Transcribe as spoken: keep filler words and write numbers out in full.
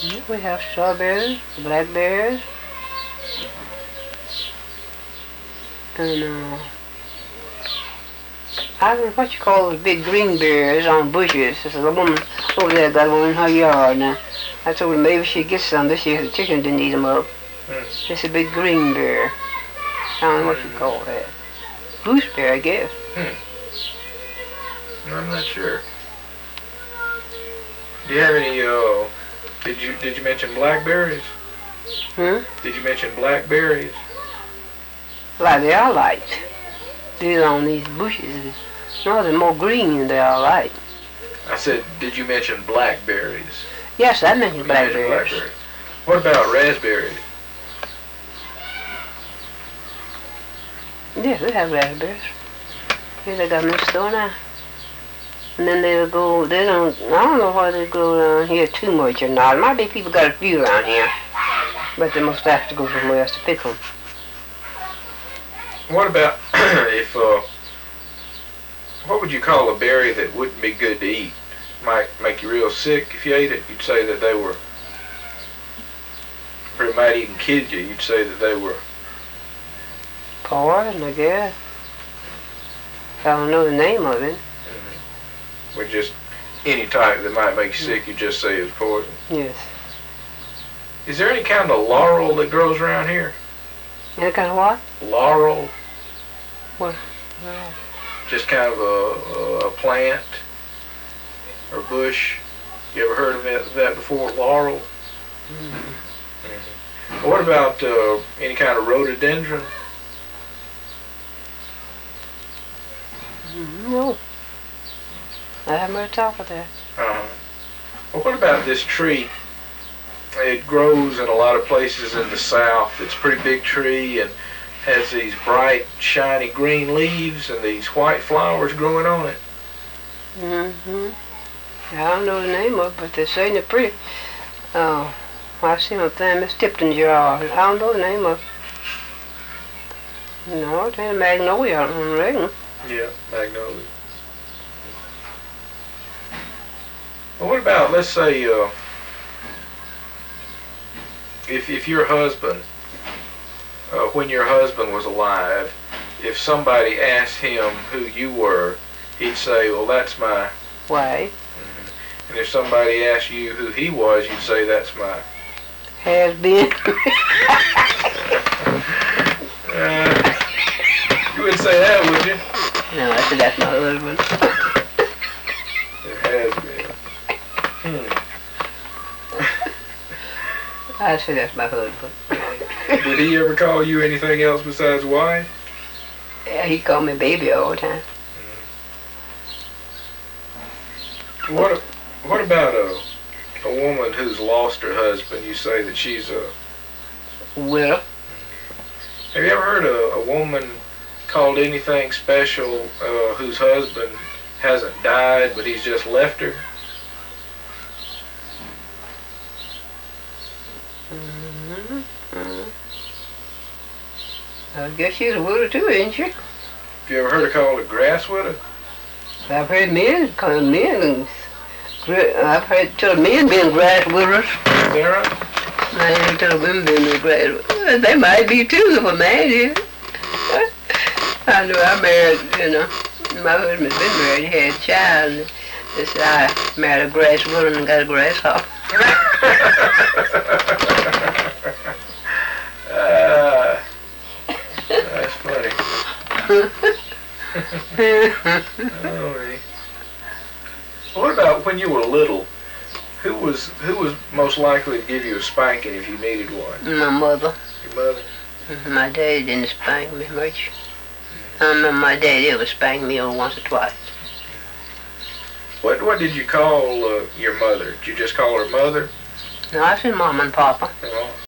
We have strawberries, blackberries, and uh, I don't know what you call those big green berries on bushes. There's a woman over there got one in her yard now. I told her maybe she'd get some this year. The chickens didn't eat them up. Mm. It's a big green berry. I don't know what you call that. Gooseberry, I guess. Hmm. I'm not sure. Do you have any, uh, did you, did you mention blackberries? Hmm? Did you mention blackberries? Like they are light. These on these bushes. No, they're more green than they are light. I said, did you mention blackberries? Yes, I mentioned You mentioned blackberries. blackberries. What about raspberries? Yes, we have raspberries. Here they got them in the store now. And then they'll go, they don't, I don't know why they go around here too much or not. It might be people got a few around here. But they must have to go somewhere else to pick them. What about if, uh, what would you call a berry that wouldn't be good to eat? Might make you real sick if you ate it. You'd say that they were, or it might even kill you. You'd say that they were. Poison, I guess. I don't know the name of it. Or just any type that might make you sick, you just say it's poison. Yes. Is there any kind of laurel that grows around here? Any kind of what? Laurel? What? Just kind of a, a plant or bush. You ever heard of that, that before? Laurel? Mm-hmm. Mm-hmm. What about uh, any kind of rhododendron? No. I haven't heard talk of that. Uh-huh. Well, what about this tree? It grows in a lot of places in the south. It's a pretty big tree and has these bright, shiny green leaves and these white flowers growing on it. Mm-hmm. I don't know the name of it, but they're saying they're pretty. Oh, I've seen them thing, Miss Tipton jar. I don't know the name of it. No, it ain't a magnolia, I don't reckon. Yeah, magnolia. Well, what about, let's say, uh, if if your husband, uh, when your husband was alive, if somebody asked him who you were, he'd say, well, that's my... Why? Mm-hmm. And if somebody asked you who he was, you'd say, that's my... Has been. uh, you wouldn't say that, would you? No, I said that's my husband. It has been. Hmm. I said that's my husband. Did he ever call you anything else besides wife? Yeah, he called me baby all the time. What What about a a woman who's lost her husband? You say that she's a... Well, Have you ever heard a, a woman called anything special uh, whose husband hasn't died but he's just left her? mm-hmm. Mm-hmm. I guess she's a widow too, ain't she? Have you ever heard her called a grass widow? I've heard men call men. I've heard tell men being grass widows. Is that right? I ain't tell women being grass widows. They might be too if a man is. I know I married, you know, my husband's been married, he had a child, and they said I married a grass widow and got a grasshopper. uh, that's funny. Oh, me. What about when you were little? Who was who was most likely to give you a spanking if you needed one? My mother. Your mother? My daddy didn't spank me much. I remember my daddy ever spanked me over once or twice. What what did you call uh, your mother? Did you just call her mother? No, I said Mom and Papa. Oh.